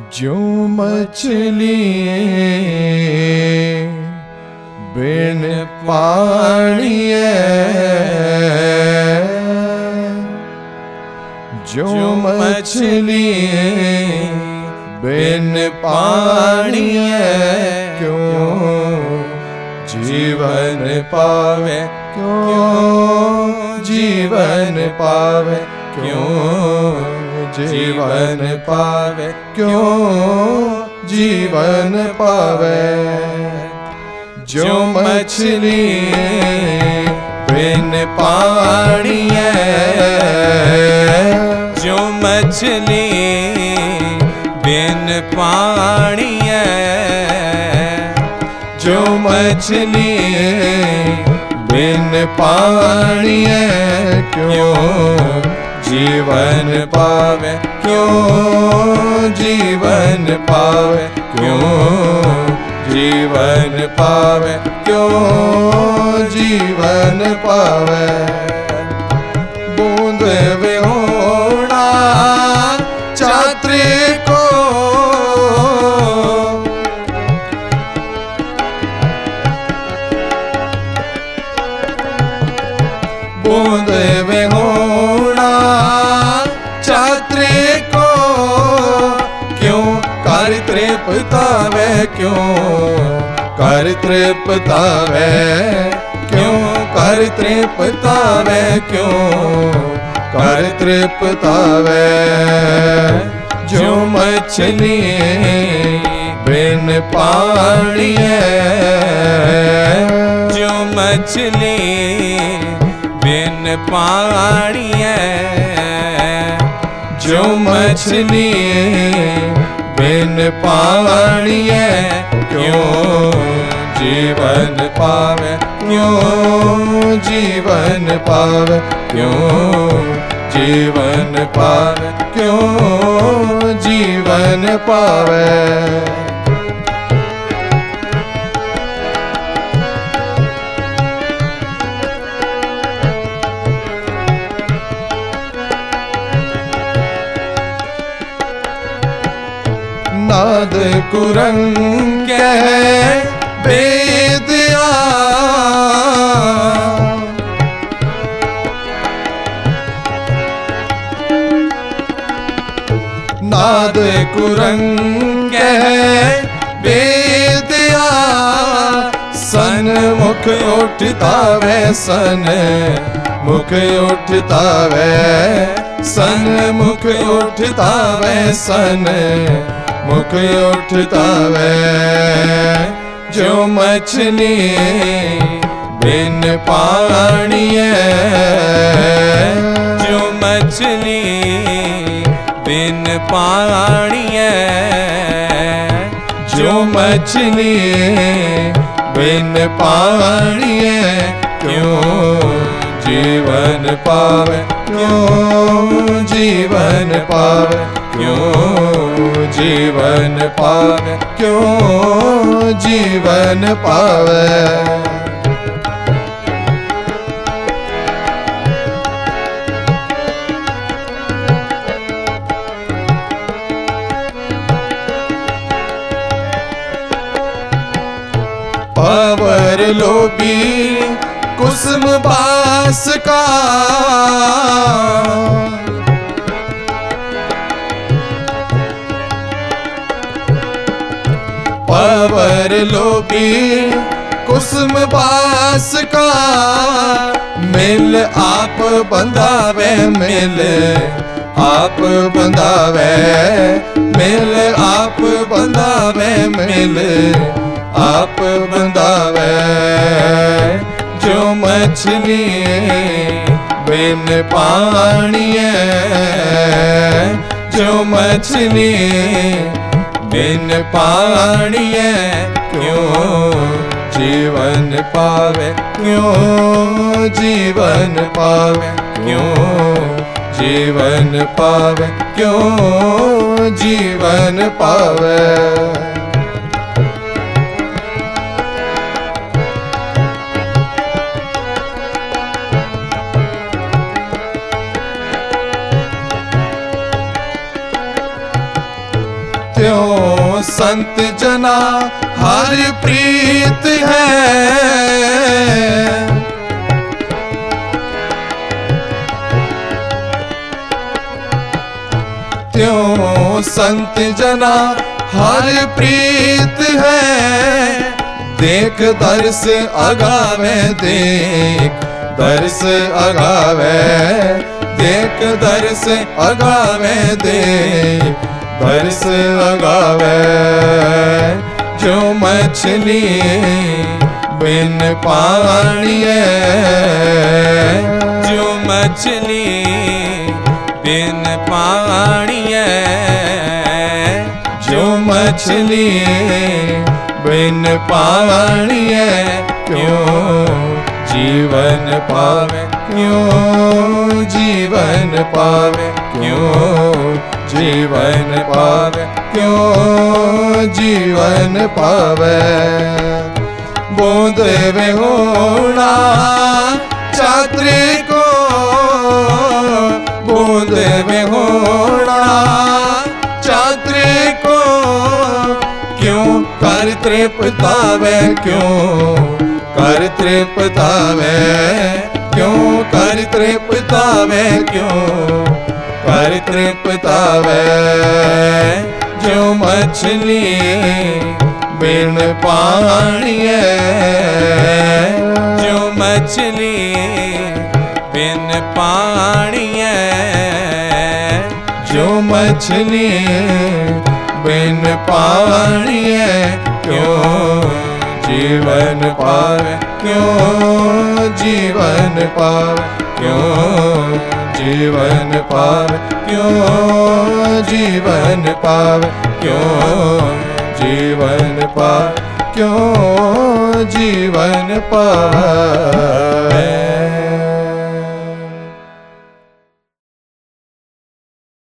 जो मछली बिन पानी जो मछली बिन पानी क्यों जीवन पावे, क्यों जीवन पावे, क्यों जीवन पावे, क्यों जीवन पावे। जो मछली बिन पानी जो मछली बिन पानी जो मछली बिन पानी क्यों जीवन पावे, क्यों जीवन पावे, क्यों जीवन पावे, क्यों जीवन पावे। बूंद विहोणा छात्री को बूंद विहोणा छात्री को क्यों कर तृप्तावे, क्यों कर तृप्तावे, क्यों कर तृप्तावे, क्यों कर तृप्तावे। जो मछली बिन पानी जो मछली बिन पानी जो मछली बिन पानी क्यों जीवन पावे, क्यों जीवन पावे, क्यों जीवन पावे, क्यों जीवन पावे। नाद कुरंग बेदिया नाद कुरंग बेदिया सन मुख उठता वे, सन मुख उठता वे, सन मुख उठता वे, सन मुख उठता वे। जो मछली बिन पानी जो मछली बिन पानी जो मछली बिन पानी क्यों जीवन पावे, क्यों जीवन पावे, क्यों जीवन पावे, क्यों जीवन पावे। पावर लोभी कुसुम बास का पावर लोभी कुसुम बास का मिल आप बंधावे, मिल आप बंधावे, मिल आप बंधावे, मिल आप बंधावे। जो मछली बिन पानी जो मछली बिन पानी क्यों जीवन पावे, क्यों जीवन पावे, क्यों जीवन पावे, क्यों जीवन पावे। त्यों संत जना हर प्रीत है। त्यों संत जना हर प्रीत है। देख दर्श अगावे, देख दर्श अगावे, देख दर्श अगावे, देख दर्श अगावे। जो मछली बिन पानी है, जो मछली बिन पानी है। जो मछली बिन पानी है, क्यों जीवन पावे, क्यों जीवन पावे, क्यों जीवन पावे, क्यों जीवन पावे। बूंद विहोणा छात्री को, बूंद विहोणा छात्री को, क्यों कर तृप्तावे, क्यों कर तृप्तावे, क्यों कर तृप्तावे, क्यों कर तृप्तावे। जो मछली बिन पानी है, जो मछली बिन पानी है। जो मछली बिन पानी है, क्यों जीवन पावे, क्यों जीवन पावे, क्यों जीवन पावे, क्यों जीवन पावे, क्यों जीवन पावे, क्यों जीवन पावे।